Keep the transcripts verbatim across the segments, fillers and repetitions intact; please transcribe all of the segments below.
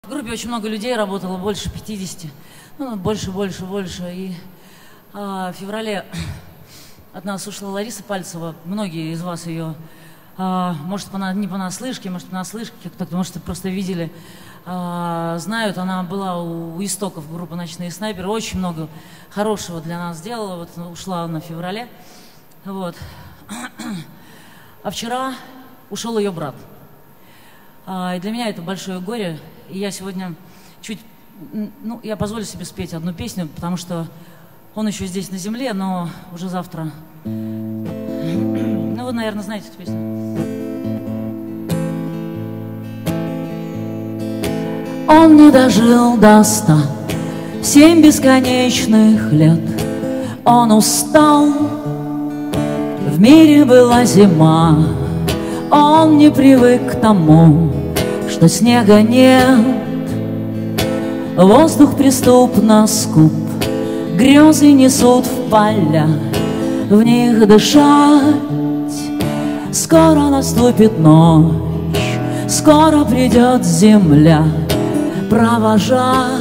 В группе очень много людей работало, больше пятидесяти, ну, больше, больше, больше. И а, в феврале от нас ушла Лариса Пальцева. Многие из вас ее, а, может, пона, не понаслышке, может, понаслышке, кто-то, может, просто видели, а, знают. Она была у, у истоков группы «Ночные снайперы». Очень много хорошего для нас сделала. Вот ушла она в феврале. Вот. А вчера ушел ее брат. А, и для меня это большое горе. И я сегодня чуть, ну, я позволю себе спеть одну песню, потому что он еще здесь на земле, но уже завтра. Ну, вы, наверное, знаете эту песню. Он не дожил до ста, семь бесконечных лет. Он устал, в мире была зима. Он не привык к тому, что снега нет. Воздух преступно скуп, грезы несут в поля, в них дышать. Скоро наступит ночь, скоро придет земля провожать.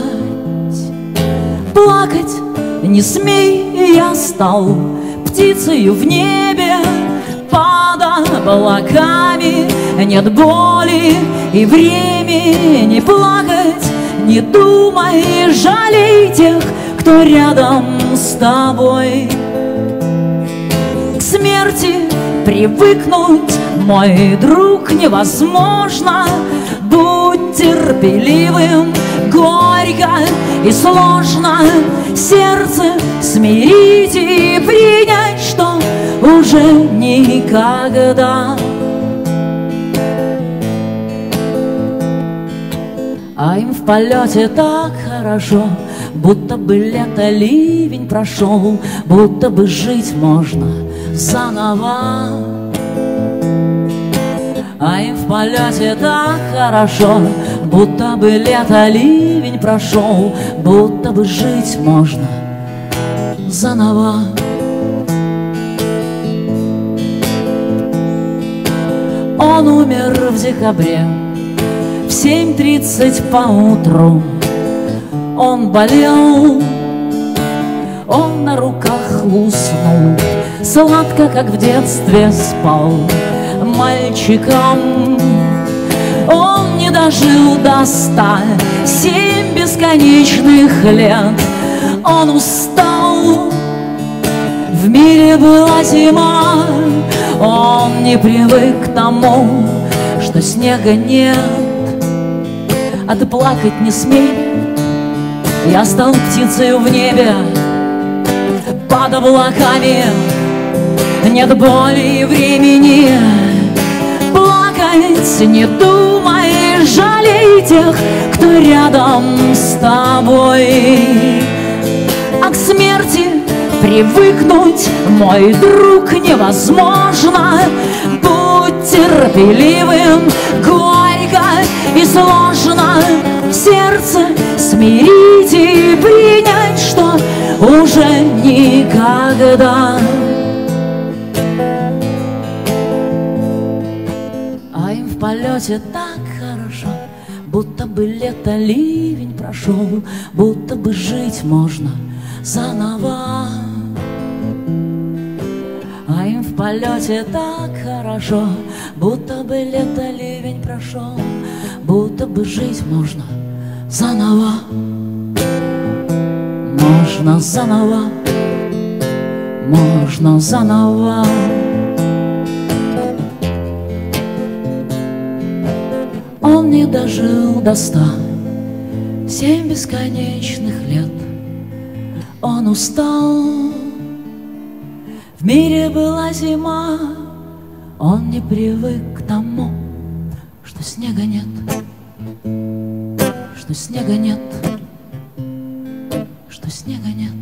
Плакать не смей, я стал птицею в небе, под облаками. Нет боли и времени плакать. Не думай, жалей тех, кто рядом с тобой. К смерти привыкнуть, мой друг, невозможно. Будь терпеливым, горько и сложно. Сердце смирить и принять, что уже никогда. А им в полете так хорошо, будто бы лето, ливень прошел, будто бы жить можно заново. А им в полете так хорошо, будто бы лето, ливень прошел, будто бы жить можно заново. Он умер в декабре в семь тридцать поутру. Он болел, он на руках уснул, сладко, как в детстве спал мальчиком. Он не дожил до ста, семь бесконечных лет. Он устал, в мире была зима. Он не привык к тому, что снега нет. А ты плакать не смей, я стал птицею в небе, под облаками. Нет боли и времени плакать. Не думай, жалей тех, кто рядом с тобой. А к смерти привыкнуть, мой друг, невозможно. Будь терпеливым, горько и сложно. Сердце смирить и принять, что уже никогда. А им в полете так хорошо, будто бы лето, ливень прошел, будто бы жить можно заново. А им в полете так хорошо, будто бы лето, ливень прошел, будто бы жить можно заново. Можно заново, можно заново. Он не дожил до ста, семь бесконечных лет. Он устал, в мире была зима. Он не привык к тому, что снега нет, что снега нет, что снега нет.